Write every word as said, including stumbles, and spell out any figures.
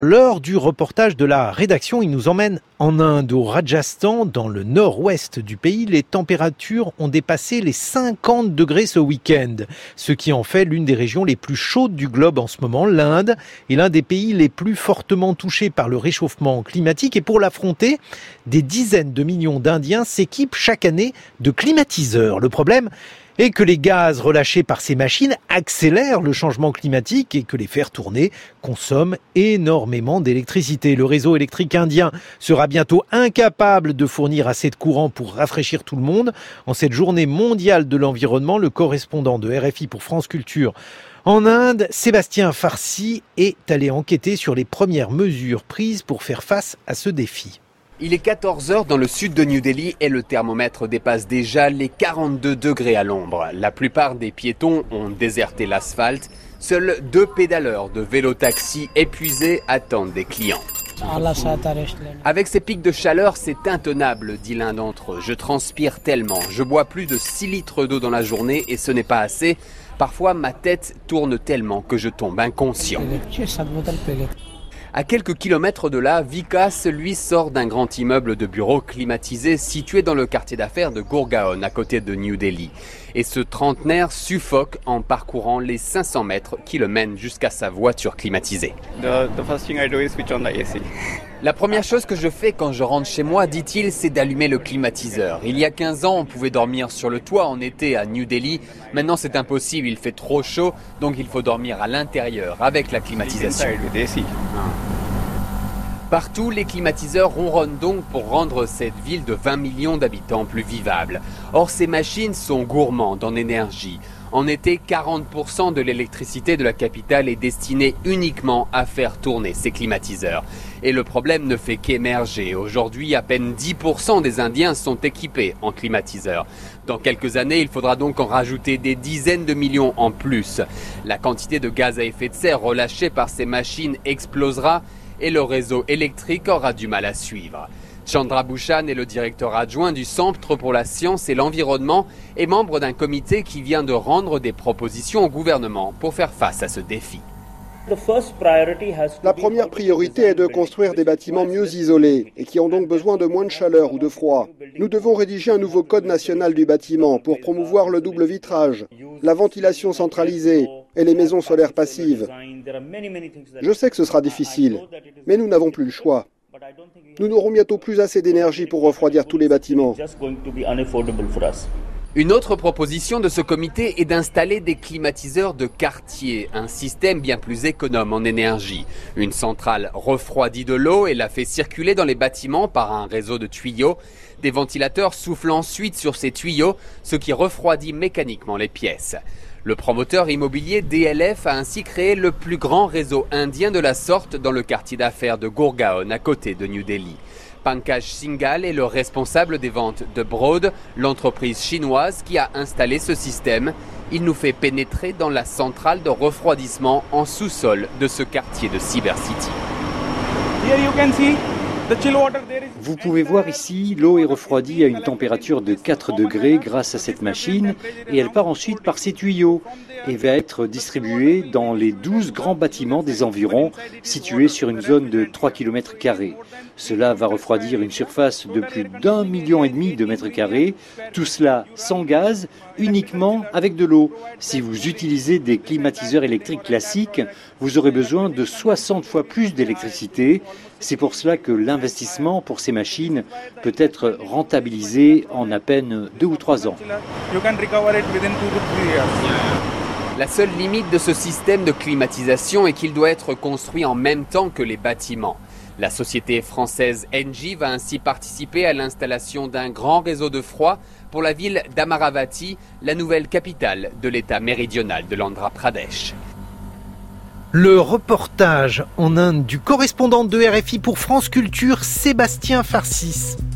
Lors du reportage de la rédaction, il nous emmène en Inde, au Rajasthan, dans le nord-ouest du pays. Les températures ont dépassé les cinquante degrés ce week-end, ce qui en fait l'une des régions les plus chaudes du globe en ce moment. L'Inde est l'un des pays les plus fortement touchés par le réchauffement climatique et pour l'affronter, des dizaines de millions d'Indiens s'équipent chaque année de climatiseurs. Le problème et que les gaz relâchés par ces machines accélèrent le changement climatique et que les faire tourner consomment énormément d'électricité. Le réseau électrique indien sera bientôt incapable de fournir assez de courant pour rafraîchir tout le monde. En cette journée mondiale de l'environnement, le correspondant de R F I pour France Culture en Inde, Sébastien Farsi, est allé enquêter sur les premières mesures prises pour faire face à ce défi. Il est quatorze heures dans le sud de New Delhi et le thermomètre dépasse déjà les quarante-deux degrés à l'ombre. La plupart des piétons ont déserté l'asphalte. Seuls deux pédaleurs de vélo-taxi épuisés attendent des clients. Avec ces pics de chaleur, c'est intenable, dit l'un d'entre eux. Je transpire tellement. Je bois plus de six litres d'eau dans la journée et ce n'est pas assez. Parfois, ma tête tourne tellement que je tombe inconscient. À quelques kilomètres de là, Vikas, lui, sort d'un grand immeuble de bureaux climatisé situé dans le quartier d'affaires de Gurgaon, à côté de New Delhi. Et ce trentenaire suffoque en parcourant les cinq cents mètres qui le mènent jusqu'à sa voiture climatisée. The, the first thing I do is switch on the A C. La première chose que je fais quand je rentre chez moi, dit-il, c'est d'allumer le climatiseur. Il y a quinze ans, on pouvait dormir sur le toit en été à New Delhi. Maintenant, c'est impossible, il fait trop chaud, donc il faut dormir à l'intérieur avec la climatisation. Partout, les climatiseurs ronronnent donc pour rendre cette ville de vingt millions d'habitants plus vivable. Or, ces machines sont gourmandes en énergie. En été, quarante pour cent de l'électricité de la capitale est destinée uniquement à faire tourner ces climatiseurs. Et le problème ne fait qu'émerger. Aujourd'hui, à peine dix pour cent des Indiens sont équipés en climatiseurs. Dans quelques années, il faudra donc en rajouter des dizaines de millions en plus. La quantité de gaz à effet de serre relâchée par ces machines explosera et le réseau électrique aura du mal à suivre. Chandra Bhushan est le directeur adjoint du Centre pour la science et l'environnement et membre d'un comité qui vient de rendre des propositions au gouvernement pour faire face à ce défi. La première priorité est de construire des bâtiments mieux isolés et qui ont donc besoin de moins de chaleur ou de froid. Nous devons rédiger un nouveau code national du bâtiment pour promouvoir le double vitrage, la ventilation centralisée et les maisons solaires passives. Je sais que ce sera difficile, mais nous n'avons plus le choix. Nous n'aurons bientôt plus assez d'énergie pour refroidir tous les bâtiments. Une autre proposition de ce comité est d'installer des climatiseurs de quartier, un système bien plus économe en énergie. Une centrale refroidit de l'eau et la fait circuler dans les bâtiments par un réseau de tuyaux. Des ventilateurs soufflent ensuite sur ces tuyaux, ce qui refroidit mécaniquement les pièces. Le promoteur immobilier D L F a ainsi créé le plus grand réseau indien de la sorte dans le quartier d'affaires de Gurgaon, à côté de New Delhi. Pankaj Singhal est le responsable des ventes de Broad, l'entreprise chinoise qui a installé ce système. Il nous fait pénétrer dans la centrale de refroidissement en sous-sol de ce quartier de Cyber City. Vous pouvez voir ici, l'eau est refroidie à une température de quatre degrés grâce à cette machine et elle part ensuite par ces tuyaux et va être distribuée dans les douze grands bâtiments des environs situés sur une zone de trois kilomètres carrés. Cela va refroidir une surface de plus d'un million et demi de mètres carrés, tout cela sans gaz, uniquement avec de l'eau. Si vous utilisez des climatiseurs électriques classiques, vous aurez besoin de soixante fois plus d'électricité. C'est pour cela que l'investissement pour ces machines peut être rentabilisé en à peine deux ou trois ans. La seule limite de ce système de climatisation est qu'il doit être construit en même temps que les bâtiments. La société française Engie va ainsi participer à l'installation d'un grand réseau de froid pour la ville d'Amaravati, la nouvelle capitale de l'État méridional de l'Andhra Pradesh. Le reportage en Inde du correspondant de R F I pour France Culture, Sébastien Farsis.